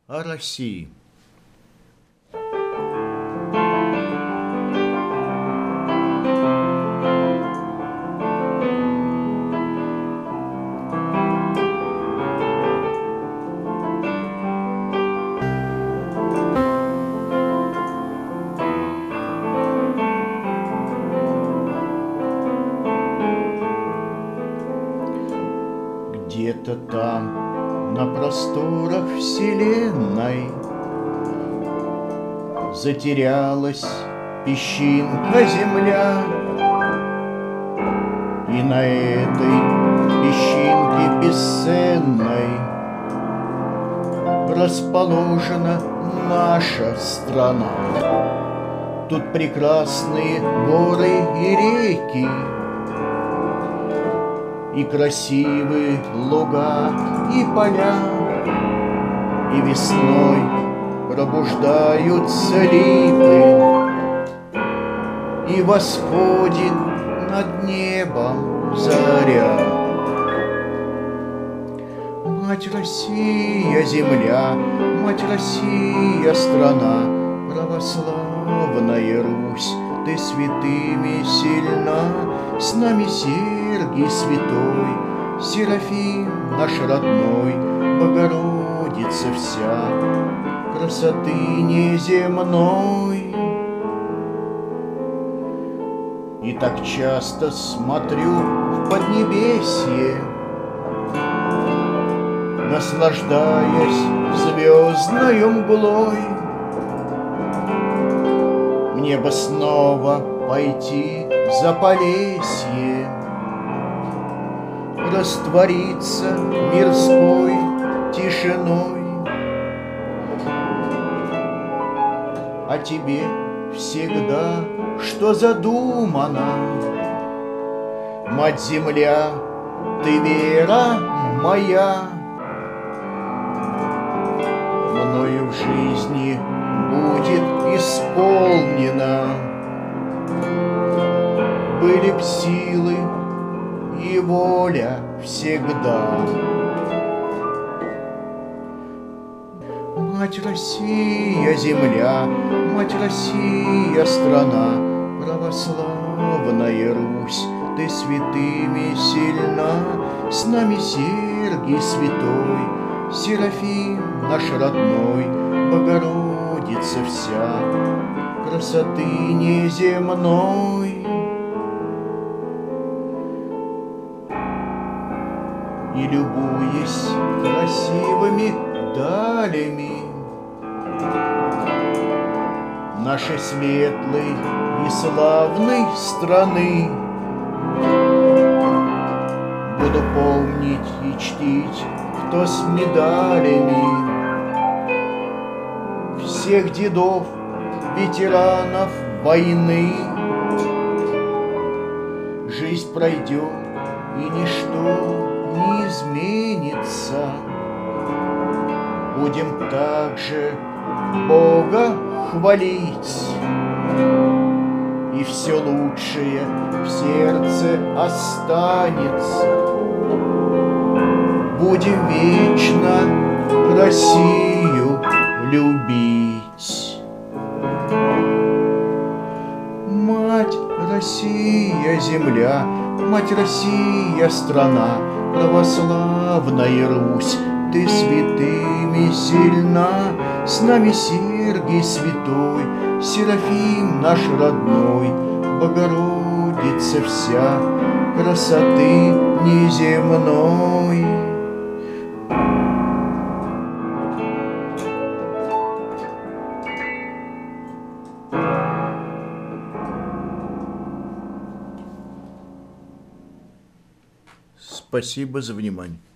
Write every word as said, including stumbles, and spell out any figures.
О России. Где-то там, на просторах вселенной, затерялась песчинка земля, и на этой песчинке бесценной расположена наша страна. Тут прекрасные горы и реки, и красивые луга и поля, и весной пробуждаются липы, и восходит над небом заря. Мать Россия, земля, мать Россия, страна, православная Русь, ты святыми сильна, с нами Сергий святой, Серафим наш родной, Богородица вся, красоты неземной. И так часто смотрю в поднебесье, наслаждаясь звездною мглой. Мне бы снова пойти в Заполесье, раствориться мирской тишиной. А тебе всегда, что задумано, Мать-Земля, ты вера моя. Мною в жизни будет исполнено, были б силы и воля всегда. Мать Россия, земля, мать Россия, страна, православная Русь, ты святыми сильна, с нами Сергий святой, Серафим наш родной, Богородица вся, красоты неземной. И любуясь красивыми далями нашей светлой и славной страны, буду помнить и чтить, кто с медалями, всех дедов, ветеранов войны. Жизнь пройдет, и ничто не изменится. Будем также Бога хвалить, и все лучшее в сердце останется. Будем вечно Россию любить. Мать Россия, земля, мать Россия, страна, православная Русь, ты святыми сильна, с нами Сергий святой, Серафим наш родной, Богородица вся, красоты неземной. Спасибо за внимание.